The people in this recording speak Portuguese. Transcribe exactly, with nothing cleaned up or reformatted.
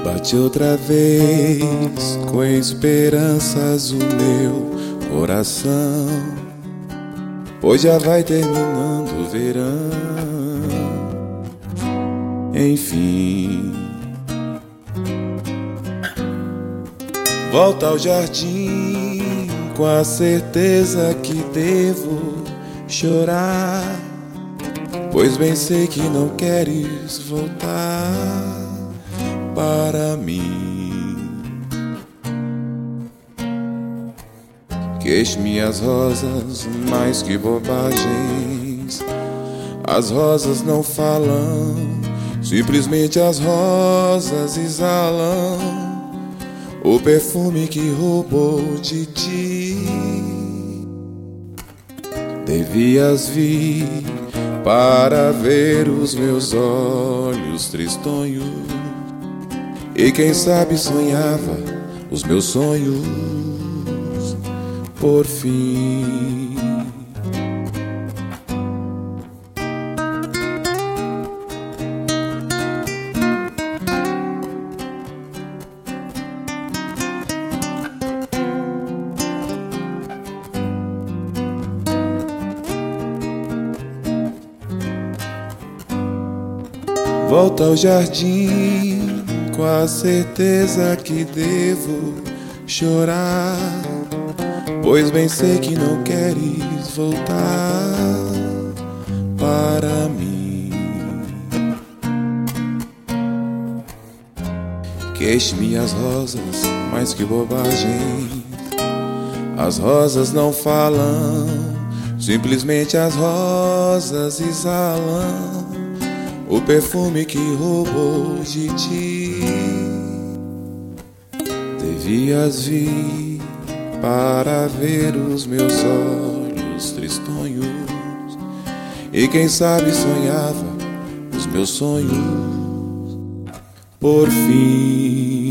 Bate outra vez com esperanças o meu coração, pois já vai terminando o verão. Enfim, volta ao jardim com a certeza que devo chorar, pois bem sei que não queres voltar para mim. Que as minhas rosas, mais que bobagens, as rosas não falam, simplesmente as rosas exalam o perfume que roubou de ti. Devias vir para ver os meus olhos tristonhos, e quem sabe sonhava os meus sonhos por fim. Volta ao jardim com a certeza que devo chorar, pois bem sei que não queres voltar para mim. Que as minhas rosas, mais que bobagens, as rosas não falam, simplesmente as rosas exalam o perfume que roubou de ti. Devias vir para ver os meus olhos tristonhos, e quem sabe sonhava os meus sonhos por fim.